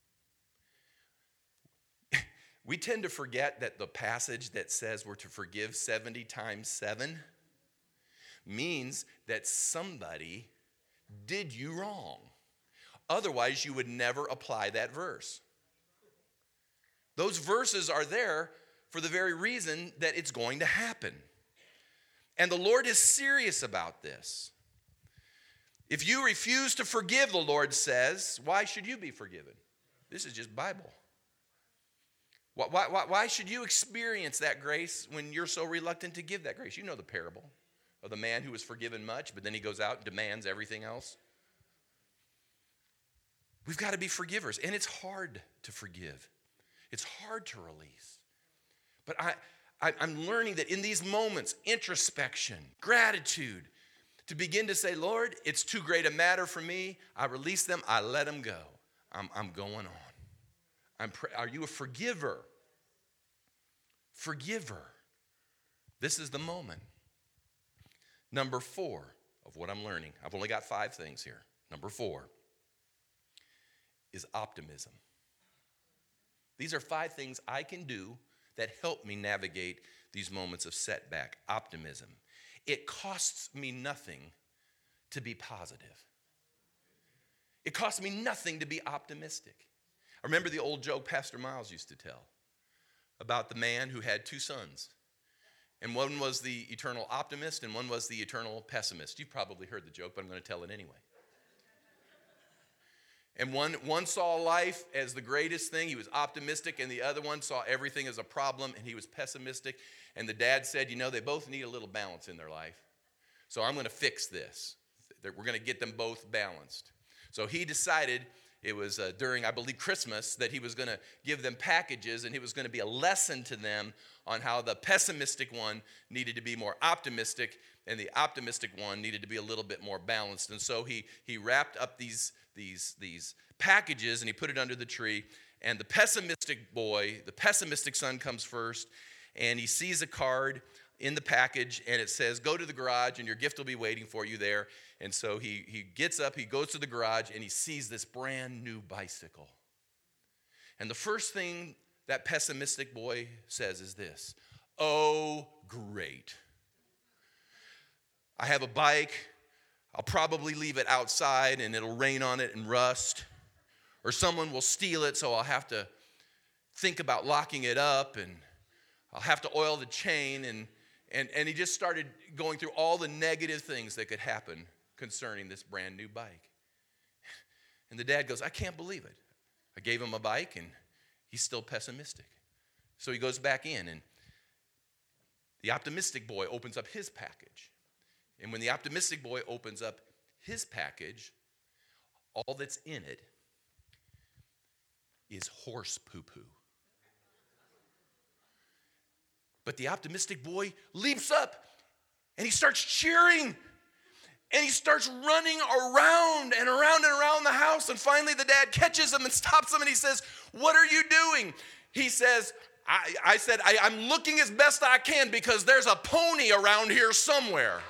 We tend to forget that the passage that says we're to forgive 70 times 7 means that somebody did you wrong. Otherwise, you would never apply that verse. Those verses are there for the very reason that it's going to happen. And the Lord is serious about this. If you refuse to forgive, the Lord says, why should you be forgiven? This is just Bible. Why should you experience that grace when you're so reluctant to give that grace? You know the parable of the man who was forgiven much, but then he goes out and demands everything else. We've got to be forgivers, and it's hard to forgive. It's hard to release. But I'm learning that in these moments, introspection, gratitude, to begin to say, Lord, it's too great a matter for me. I release them. I let them go. I'm going on. Are you a forgiver? Forgiver. This is the moment. Number 4 of what I'm learning. I've only got 5 things here. Number 4. is optimism. These are 5 things I can do that help me navigate these moments of setback. Optimism. It costs me nothing to be positive. It costs me nothing to be optimistic. I remember the old joke Pastor Miles used to tell about the man who had 2 sons. And one was the eternal optimist and one was the eternal pessimist. You've probably heard the joke, but I'm going to tell it anyway. And one saw life as the greatest thing. He was optimistic, and the other one saw everything as a problem, and he was pessimistic. And the dad said, they both need a little balance in their life. So I'm going to fix this. We're going to get them both balanced. So he decided, it was during, I believe, Christmas, that he was going to give them packages, and it was going to be a lesson to them on how the pessimistic one needed to be more optimistic, and the optimistic one needed to be a little bit more balanced. And so he wrapped up these packages, and he put it under the tree. And the pessimistic son comes first, and he sees a card in the package, and it says, go to the garage, and your gift will be waiting for you there. And so he gets up, he goes to the garage, and he sees this brand new bicycle. And the first thing that pessimistic boy says is this: oh, great. I have a bike. I'll probably leave it outside and it'll rain on it and rust. Or someone will steal it, so I'll have to think about locking it up, and I'll have to oil the chain. And he just started going through all the negative things that could happen concerning this brand new bike. And the dad goes, I can't believe it. I gave him a bike and he's still pessimistic. So he goes back in, and the optimistic boy opens up his package. And when the optimistic boy opens up his package, all that's in it is horse poo-poo. But the optimistic boy leaps up and he starts cheering, and he starts running around and around and around the house. And finally the dad catches him and stops him, and he says, what are you doing? He says, I'm looking as best I can because there's a pony around here somewhere.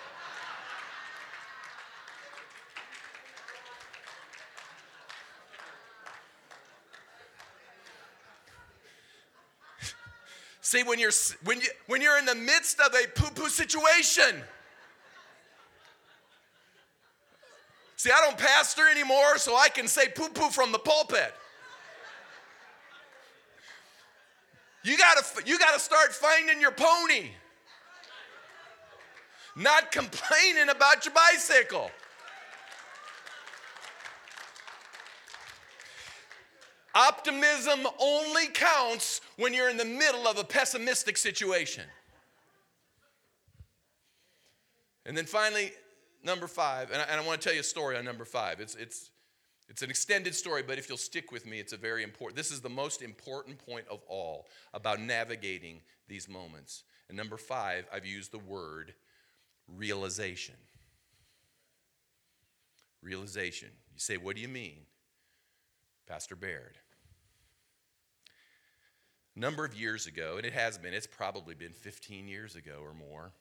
See, when you're in the midst of a poo-poo situation. See, I don't pastor anymore, so I can say poo-poo from the pulpit. You gotta start finding your pony. Not complaining about your bicycle. Optimism only counts when you're in the middle of a pessimistic situation. And then finally, number 5, and I want to tell you a story on number 5. It's an extended story, but if you'll stick with me, it's a very important. This is the most important point of all about navigating these moments. And number 5, I've used the word realization. Realization. You say, what do you mean, Pastor Baird? A number of years ago, and it's probably been 15 years ago or more,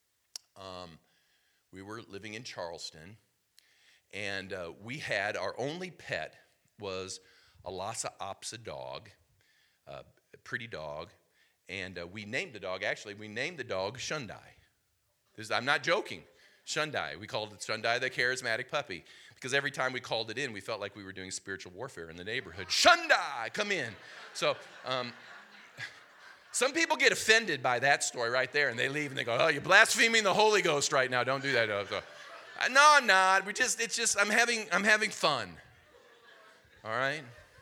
we were living in Charleston, and we had our only pet was a Lhasa Apso dog, a pretty dog, and we named the dog Shundai. I'm not joking. Shundai. We called it Shundai the charismatic puppy, because every time we called it in, we felt like we were doing spiritual warfare in the neighborhood. Shundai, come in. So some people get offended by that story right there, and they leave and they go, oh, you're blaspheming the Holy Ghost right now. Don't do that. So, no, I'm not. I'm having fun. All right?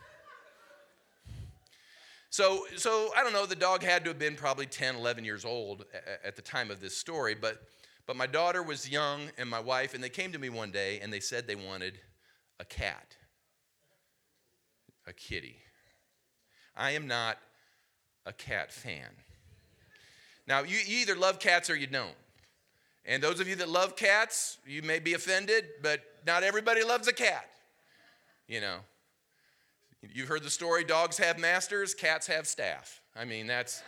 So I don't know, the dog had to have been probably 10, 11 years old at the time of this story, but my daughter was young and my wife, and they came to me one day and they said they wanted a cat, a kitty. I am not a cat fan. Now, you either love cats or you don't. And those of you that love cats, you may be offended, but not everybody loves a cat. You know, you've heard the story, dogs have masters, cats have staff. I mean, that's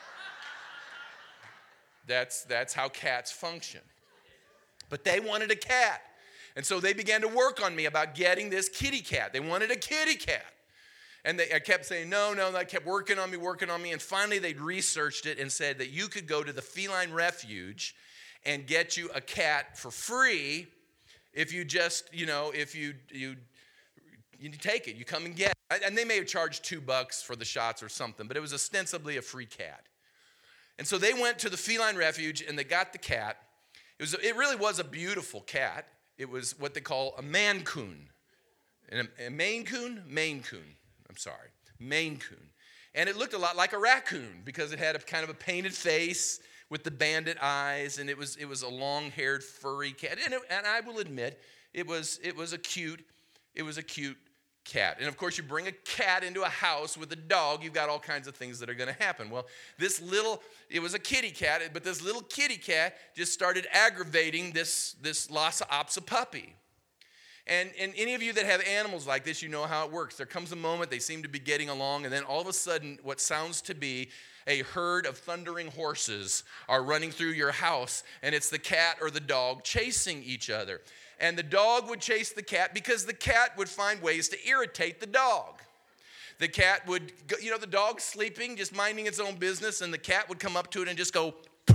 how cats function. But they wanted a cat. And so they began to work on me about getting this kitty cat. They wanted a kitty cat. And I kept saying, no. And I kept working on me. And finally, they'd researched it and said that you could go to the feline refuge and get you a cat for free if you just, if you take it. You come and get it. And they may have charged $2 for the shots or something, but it was ostensibly a free cat. And so they went to the feline refuge and they got the cat. It really was a beautiful cat. It was what they call a Maine Coon. And a Maine Coon? Maine Coon. I'm sorry. Maine Coon. And it looked a lot like a raccoon because it had a kind of a painted face with the bandit eyes, and it was a long-haired, furry cat. And I will admit, it was a cute cat. And of course, you bring a cat into a house with a dog, you've got all kinds of things that are going to happen. Well, it was a kitty cat, but this little kitty cat just started aggravating this Lhasa Apso puppy. And any of you that have animals like this, you know how it works. There comes a moment they seem to be getting along, and then all of a sudden, what sounds to be a herd of thundering horses are running through your house, and it's the cat or the dog chasing each other. And the dog would chase the cat because the cat would find ways to irritate the dog. The cat would, the dog's sleeping, just minding its own business, and the cat would come up to it and just go,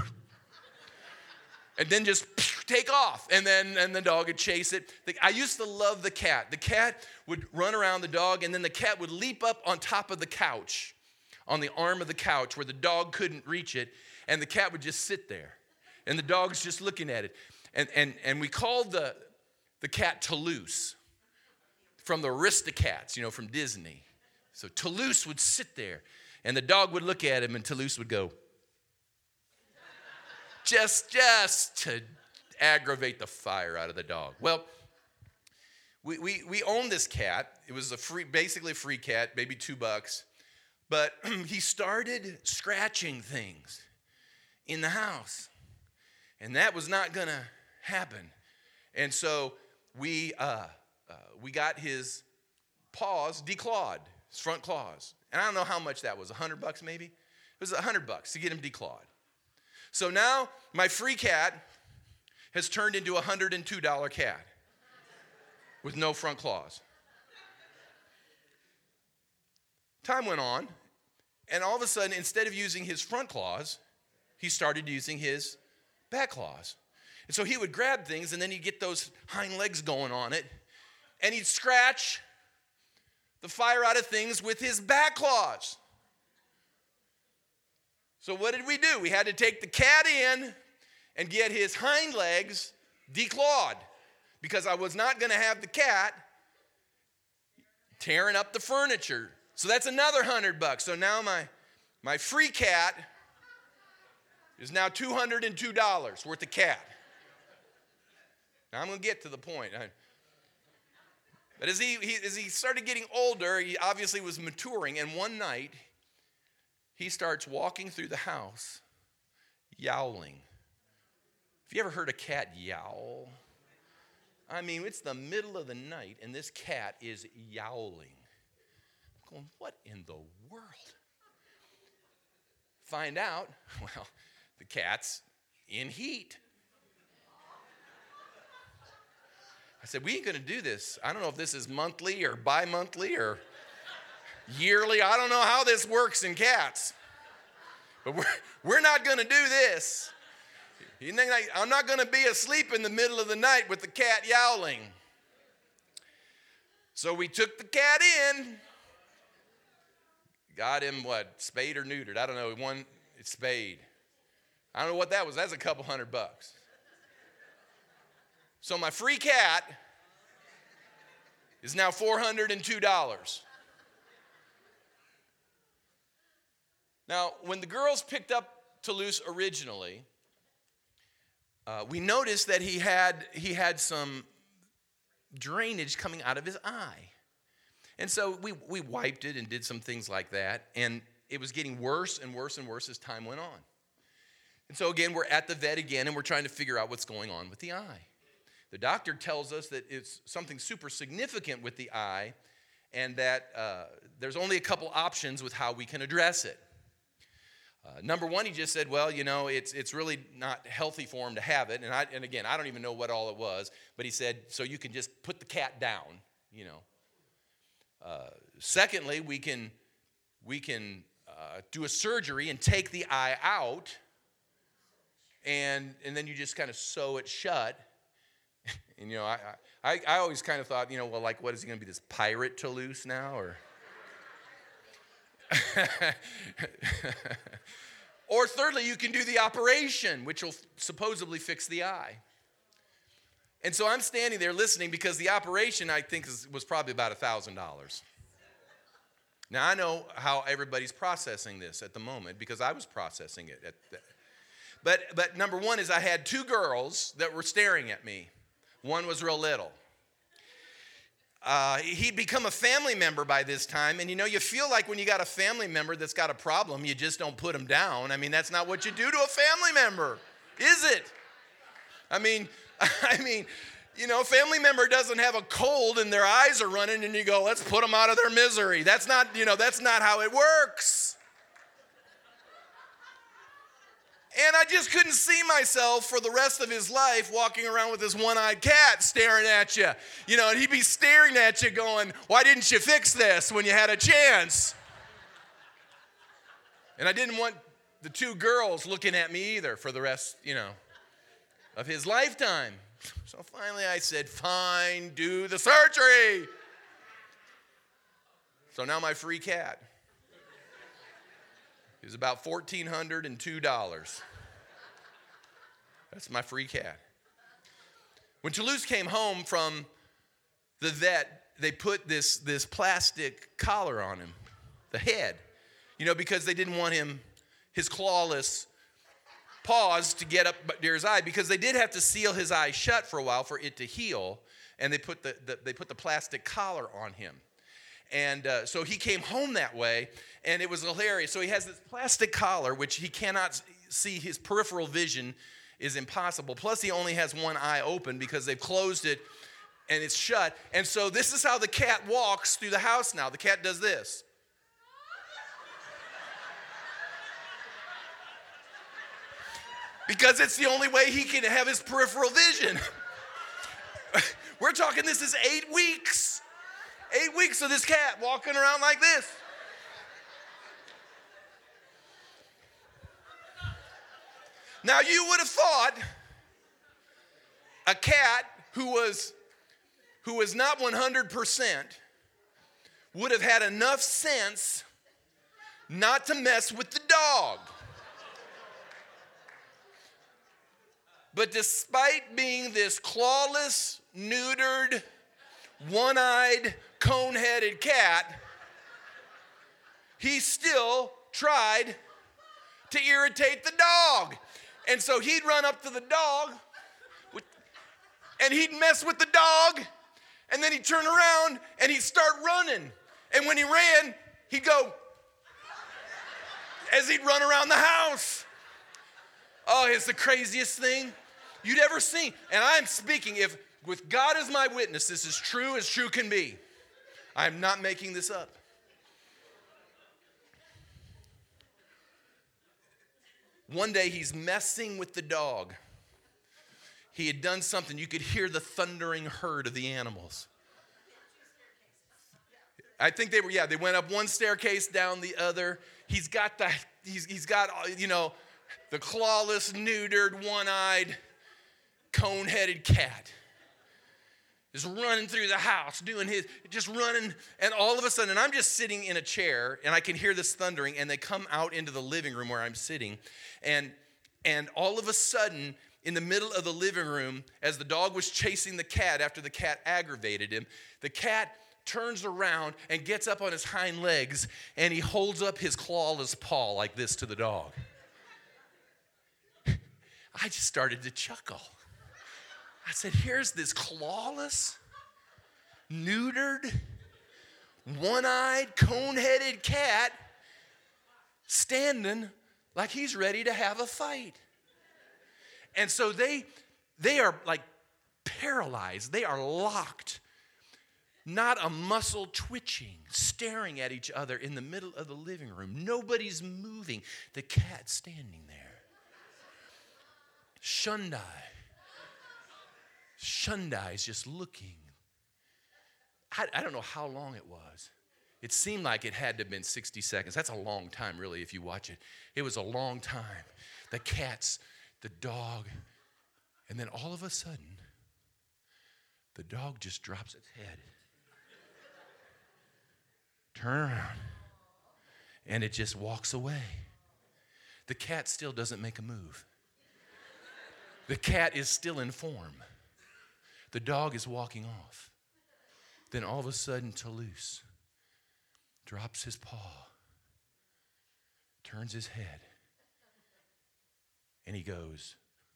and then just take off, and the dog would chase it. I used to love the cat. The cat would run around the dog, and then the cat would leap up on top of the couch, on the arm of the couch where the dog couldn't reach it, and the cat would just sit there, and the dog's just looking at it. And we called the cat Toulouse from the Aristocats, from Disney. So Toulouse would sit there, and the dog would look at him, and Toulouse would go, just to aggravate the fire out of the dog. Well, we owned this cat. It was basically a free cat, maybe $2. But he started scratching things in the house, and that was not going to happen. And so we got his paws declawed, his front claws. And I don't know how much that was, $100 maybe? It was $100 to get him declawed. So now my free cat has turned into a $102 cat with no front claws. Time went on, and all of a sudden, instead of using his front claws, he started using his back claws. And so he would grab things, and then he'd get those hind legs going on it, and he'd scratch the fire out of things with his back claws. So what did we do? We had to take the cat in and get his hind legs declawed because I was not going to have the cat tearing up the furniture. So that's another $100. So now my free cat is now $202 worth of cat. Now I'm going to get to the point. But as he started getting older, he obviously was maturing, and one night he starts walking through the house yowling. Have you ever heard a cat yowl? I mean, it's the middle of the night, and this cat is yowling. I'm going, what in the world? Find out, well, the cat's in heat. I said, we ain't going to do this. I don't know if this is monthly or bi-monthly or yearly. I don't know how this works in cats. But we're not going to do this. You think I'm not going to be asleep in the middle of the night with the cat yowling. So we took the cat in. Got him, spayed or neutered? I don't know. It's spayed. I don't know what that was. That's a couple $100. So my free cat is now $402. Now, when the girls picked up Toulouse originally, we noticed that he had some drainage coming out of his eye. And so we wiped it and did some things like that, and it was getting worse and worse and worse as time went on. And so again, we're at the vet again, and we're trying to figure out what's going on with the eye. The doctor tells us that it's something super significant with the eye, and that there's only a couple options with how we can address it. Number one, he just said, well, it's really not healthy for him to have it. And again, I don't even know what all it was. But he said, so you can just put the cat down, Secondly, we can do a surgery and take the eye out, and then you just kind of sew it shut. And I always kind of thought, well, like, what is he going to be, this pirate Toulouse now, or? Or thirdly, you can do the operation, which will supposedly fix the eye. And so I'm standing there listening because the operation, I think, was probably about $1,000. Now, I know how everybody's processing this at the moment because I was processing it. But number one is I had two girls that were staring at me. One was real little. He'd become a family member by this time. And, you feel like when you got a family member that's got a problem, you just don't put them down. I mean, that's not what you do to a family member, is it? I mean, family member doesn't have a cold and their eyes are running and you go, let's put them out of their misery. That's not how it works. And I just couldn't see myself for the rest of his life walking around with this one-eyed cat staring at you. And he'd be staring at you going, why didn't you fix this when you had a chance? And I didn't want the two girls looking at me either for the rest, of his lifetime. So finally I said, fine, do the surgery. So now my free cat is about $1,402. That's my free cat. When Toulouse came home from the vet, they put this plastic collar on him, the head, because they didn't want his clawless paws to get up near his eye, because they did have to seal his eye shut for a while for it to heal, and they put the plastic collar on him. And so he came home that way, and it was hilarious. So he has this plastic collar, which he cannot see. His peripheral vision is impossible. Plus, he only has one eye open because they've closed it, and it's shut. And so this is how the cat walks through the house now. The cat does this. Because it's the only way he can have his peripheral vision. We're talking, this is 8 weeks. 8 weeks of this cat walking around like this. Now, you would have thought a cat who was not 100% would have had enough sense not to mess with the dog. But despite being this clawless, neutered, one-eyed, cone-headed cat, he still tried to irritate the dog. And so he'd run up to the dog, and he'd mess with the dog, and then he'd turn around, and he'd start running. And when he ran, he'd go, as he'd run around the house. Oh, it's the craziest thing you'd ever seen. And I'm speaking, if with God as my witness, this is true as true can be. I'm not making this up. One day he's messing with the dog. He had done something. You could hear the thundering herd of the animals. I think they went up one staircase, down the other. He's got the clawless, neutered, one-eyed, cone-headed cat is running through the house, just running, and all of a sudden, and I'm just sitting in a chair, and I can hear this thundering, and they come out into the living room where I'm sitting, and all of a sudden, in the middle of the living room, as the dog was chasing the cat after the cat aggravated him, the cat turns around and gets up on his hind legs, and he holds up his clawless paw like this to the dog. I just started to chuckle. I said, here's this clawless, neutered, one-eyed, cone-headed cat standing like he's ready to have a fight. And so they are like paralyzed. They are locked. Not a muscle twitching, staring at each other in the middle of the living room. Nobody's moving. The cat's standing there. Shundai is just looking I don't know how long it was. It seemed like it had to have been 60 seconds. That's a long time, really, if you watch it. It was a long time. The cats, the dog, and then all of a sudden, the dog just drops its head. Turn around. And it just walks away. The cat still doesn't make a move. The cat is still in form. The dog is walking off. Then all of a sudden, Toulouse drops his paw, turns his head, and he goes.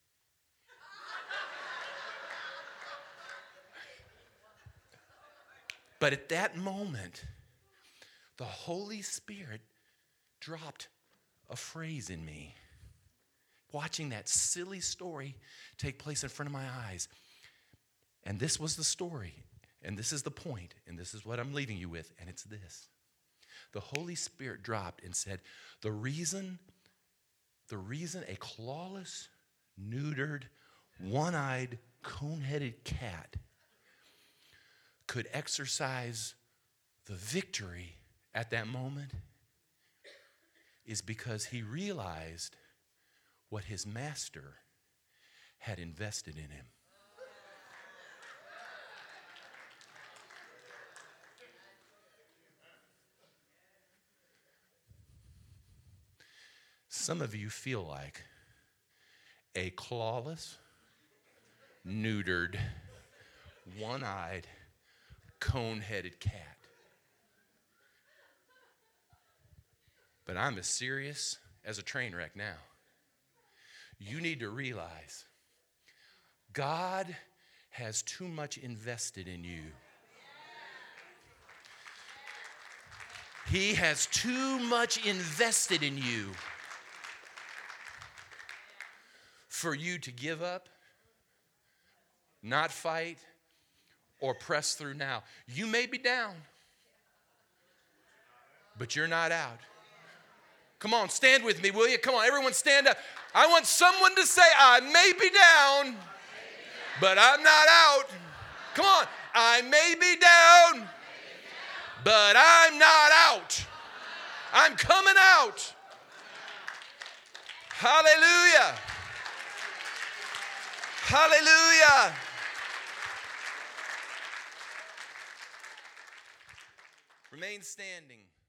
But at that moment, the Holy Spirit dropped a phrase in me. Watching that silly story take place in front of my eyes. And this was the story, and this is the point, and this is what I'm leaving you with, and it's this. The Holy Spirit dropped and said, the reason a clawless, neutered, one-eyed, cone-headed cat could exercise the victory at that moment is because he realized what his master had invested in him. Some of you feel like a clawless, neutered, one-eyed, cone-headed cat. But I'm as serious as a train wreck now. You need to realize God has too much invested in you. He has too much invested in you for you to give up, not fight, or press through now. You may be down, but you're not out. Come on, stand with me, will you? Come on, everyone stand up. I want someone to say, I may be down, but I'm not out. Come on, I may be down, but I'm not out. I'm coming out. Hallelujah. Hallelujah. Remain standing.